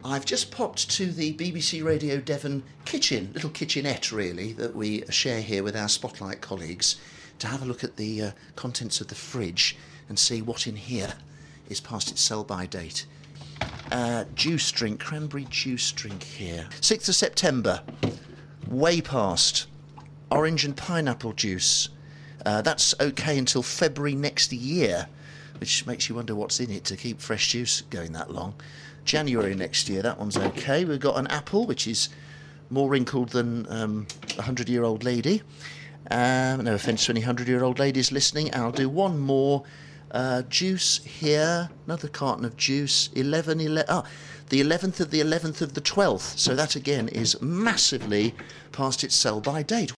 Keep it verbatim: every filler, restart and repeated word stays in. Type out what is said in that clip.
I've just popped to the B B C Radio Devon kitchen, little kitchenette really, that we share here with our Spotlight colleagues, to have a look at the uh, contents of the fridge and see what in here is past its sell-by date. Uh, juice drink, cranberry juice drink here. sixth of September, way past. Orange and pineapple juice. Uh, that's okay until February next year, which makes you wonder what's in it to keep fresh juice going that long. January next year, that one's okay. We've got an apple, which is more wrinkled than um, a hundred-year-old lady. Um, no offence to any hundred-year-old ladies listening. I'll do one more. Uh, juice here, another carton of juice. eleven, eleven, oh, the eleventh of the eleventh of the twelfth. So that again is massively past its sell-by date.